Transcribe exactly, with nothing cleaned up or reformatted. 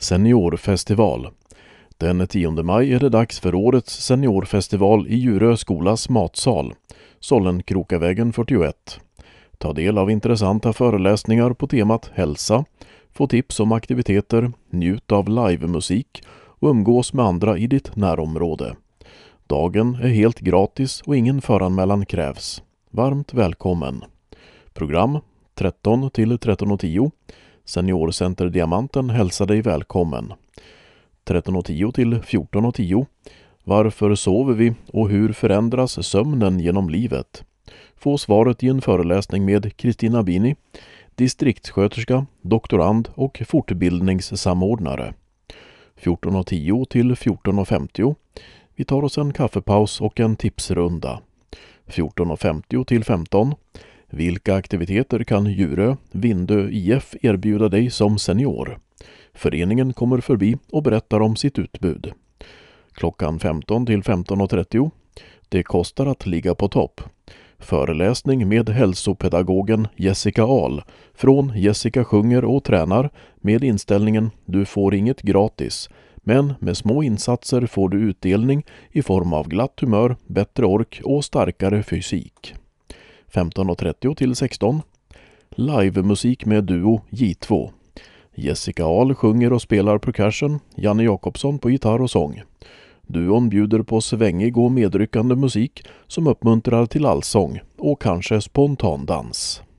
Seniorfestival. Den tionde maj är det dags för årets seniorfestival i Djurö skolas matsal, Sollenkrokavägen fyrtioett. Ta del av intressanta föreläsningar på temat hälsa, få tips om aktiviteter, njut av livemusik och umgås med andra i ditt närområde. Dagen är helt gratis och ingen föranmälan krävs. Varmt välkommen. Program tretton till tretton och tio. Seniorcenter Diamanten hälsar dig välkommen. tretton och tio till fjorton och tio. Varför sover vi och hur förändras sömnen genom livet? Få svaret i en föreläsning med Kristina Bini, distriktssköterska, doktorand och fortbildningssamordnare. fjorton och tio till fjorton och femtio. Vi tar oss en kaffepaus och en tipsrunda. fjorton och femtio till femton. Vilka aktiviteter kan Djurö Vindö I F erbjuda dig som senior? Föreningen kommer förbi och berättar om sitt utbud. Klockan femton till femton och trettio. Det kostar att ligga på topp. Föreläsning med hälsopedagogen Jessica Ahl från Jessica sjunger och tränar med inställningen du får inget gratis, men med små insatser får du utdelning i form av glatt humör, bättre ork och starkare fysik. femton och trettio till sexton. Livemusik med duo J två. Jessica Ahl sjunger och spelar percussion, Janne Jakobsson på gitarr och sång. Duon bjuder på svängig och medryckande musik som uppmuntrar till allsång och kanske spontandans.